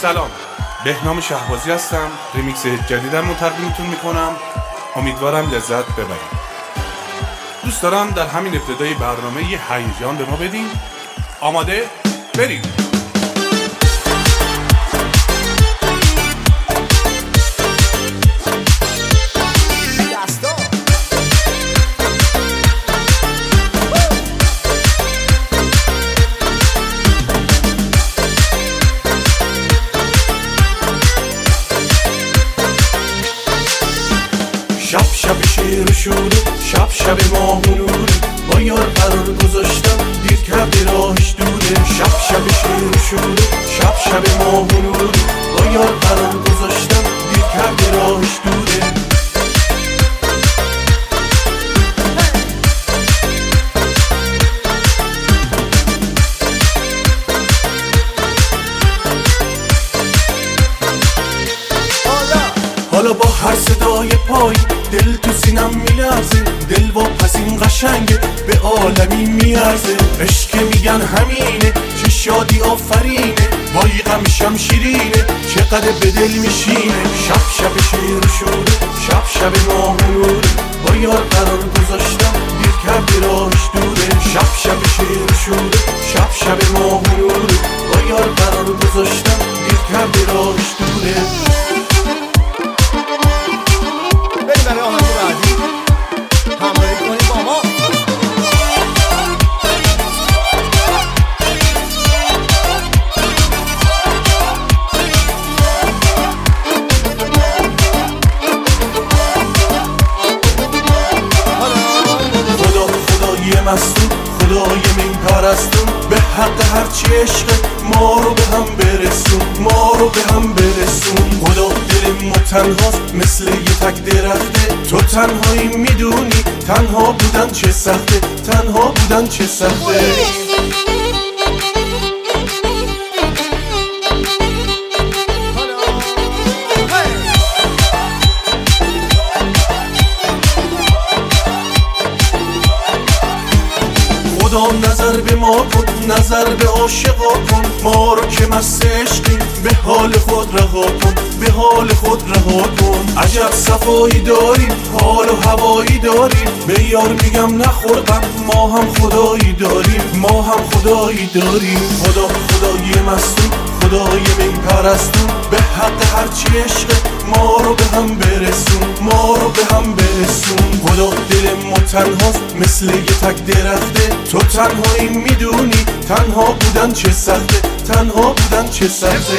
سلام، بهنام شهبازی هستم. ریمیکس جدیدم رو تقدیمتون میکنم. امیدوارم لذت ببرید. دوست دارم در همین ابتدای برنامه یه هیجان به ما بدین. آماده؟ بریم. شب شیر شوره، شب ماهونوره، با یار قرار گذاشتم دیر کرده راهش دوره. شب شیر شوره، شب ماهونوره، با یار قرار گذاشتم دیر کرده راهش دوره. حالا با هر صدای پای دل تو سینم میلرزه، دل با پسین قشنگه به عالمی میارزه. عشق میگن همینه، چه شادی آفرینه، وای غمشم شیرینه، چقدر به دل میشینه. شب شیر شوره، شب ماهونوره، با یار قرار گذاشتم دیر کرده راهش دوره. شب شیر شوره، شب ماهونوره، با یار قرار گذاشتم دیر کرده راهش دوره. برای آهنگ بعدی همراهی کنید با ما. خدای مستون، خدای من پرستون، به حق هرچی عشقه ما رو به هم برسون، ما رو به هم برسون. خدا دل ما تنهاست مثل یه تک درخته، تو تنهایی میدونی تنها بودن چه سخته، تنها بودن چه سخته. خدا نظر به ما کن، نظر به عاشقا کن، ما رو که مست عشقیم به حال خود رها کن، به حال خود رها کن. عجب صفایی داریم، حال و هوایی داریم، به یار میگم نخورقم، ما هم خدایی داریم، ما هم خدایی داریم. خدای مستون، خدای من پرستون، به حق هرچی عشقه ما رو به هم برسون، ما رو به هم برسون. خدا دل ما تنهاست مثل یه تک درخته، تو تنهایی میدونی تنها بودن چه سخته، تنها بودن چه سخته.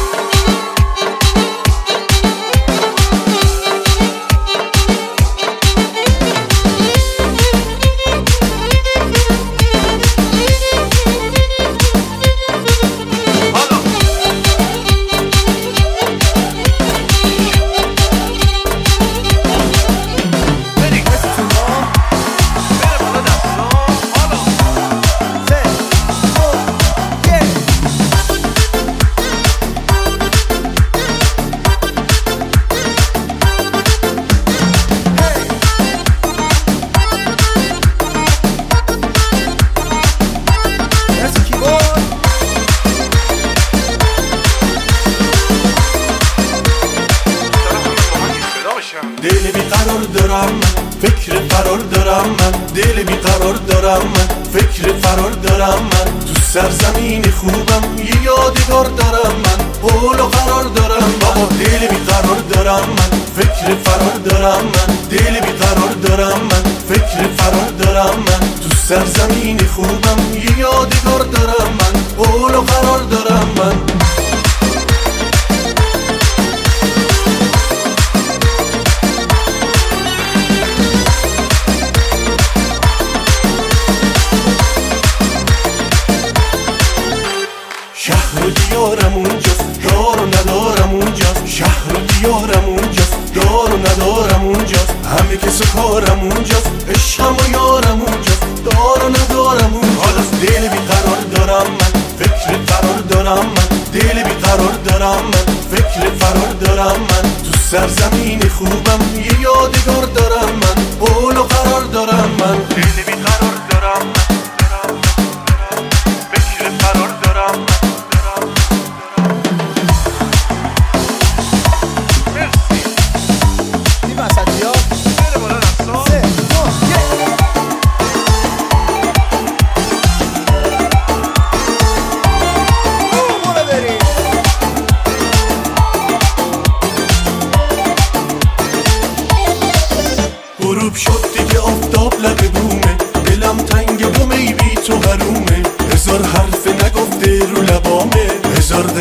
دل بیقرار دارم من، فکر فرار دارم من، دل بیقرار دارم من، فکر فرار دارم من. تو سرزمین خوبم یه یادگار دارم من، قول و قرار دارم بابا. دل بیقرار دارم من، فکر فرار دارم من، دل بیقرار دارم من، فکر فرار دارم من. تو سرزمین خوبم یه یادگار دارم من، قول و قرار دارم من. شهر و دیارم اونجاست، دار و ندارم اونجاست، شهر و دیارم اونجاست، دار و ندارم اونجاست. همه کس و کارم اونجاست، عشقم و یارم اونجاست، دار و ندارم اونجاست. دل بیقرار دارم من، فکر فرار دارم من، دل بیقرار دارم من، فکر فرار دارم من. تو سرزمین خوبم یه یادگار دارم من، قول و قرار دارم من. دل بیقرار دارم من، فکر فرار دارم من.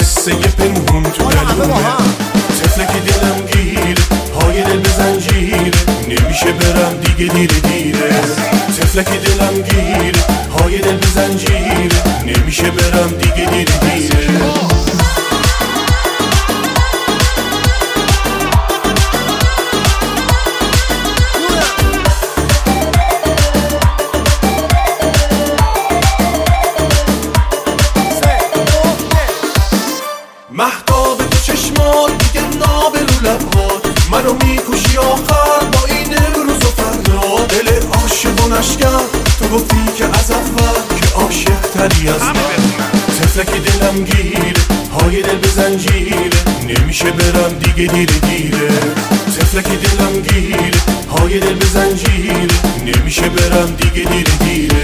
قصه پنهون تو دلونه تفلکی دلم گیره پای دل به زنجیره نمیشه برم دیگه دیره دیره تفلکی دلم گیره پای دل به زنجیره نمیشه برم دیگه دیره دیره مهتاب تو چشمات دیگه ناب رو لبات منو میکشی آخر با این امروز و فردا دل عاشق و نشکن تو گفتی که از اول که عاشق تری از من تفلکی دلم گیره پای دل به زنجیره نمیشه برم دیگه دیره دیره تفلکی دلم گیره پای دل به زنجیره نمیشه برم دیگه دیره دیره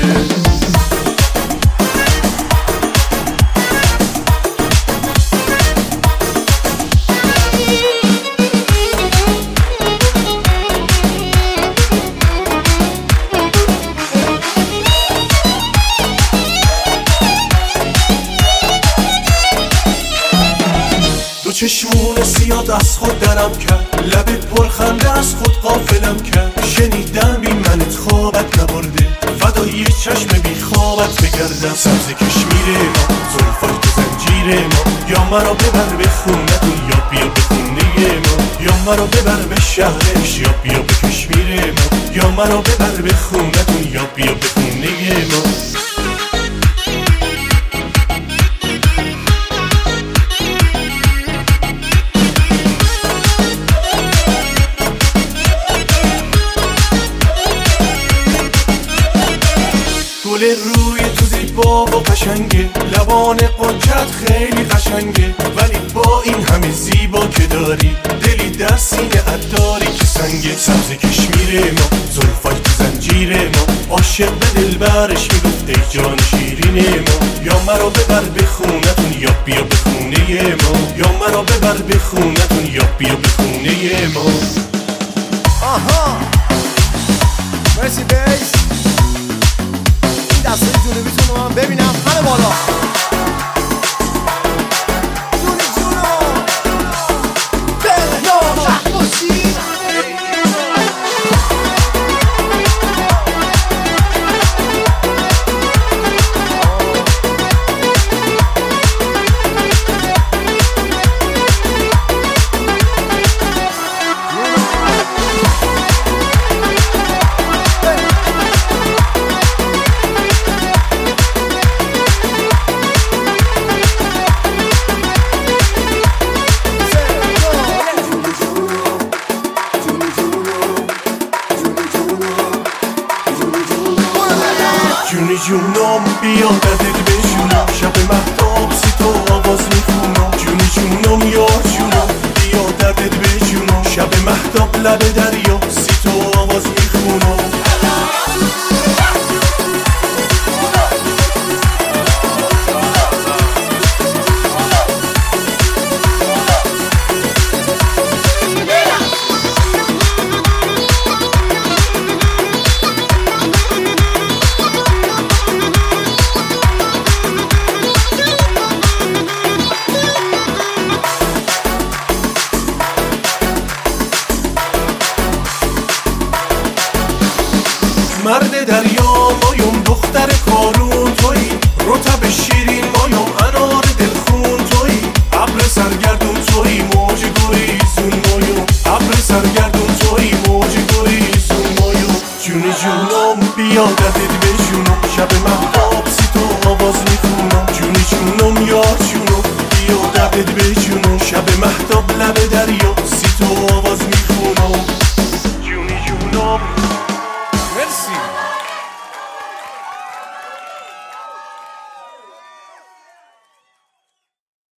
چشمون سیاد از خود درم کرد لبت پرخنده از خود غافلم کرد شنیدم بی منت خوابت نبرده فدای چشم بی خوابت بگردم سبز کشمیر ما زلفای تو زنجیر ما یا مرا ببر به خونتون یا بیا به خونه ما یا مرا ببر به شهرش یا بیا به کشمیر ما یا مرا ببر به خونتون یا بیا به خونه ما گل روی تو زیبا و قشنگه لبان قنچت خیلی قشنگه ولی با این همه زیبا که داری دلی در سینه داری که سنگه سبز کشمیر ما زلفای تو زنجیر ما عاشق به دلبرش میگفت ای جان شیرین ما یا مرا ببر به خونتون یا بیا به خونه ما یا مرا ببر به خونتون یا بیا به خونه ما آها مرسی بیس دستای جنوبیتون رو من ببینم همه بالا جونی جونو بلا شهباشی جونی جونم بیا دردت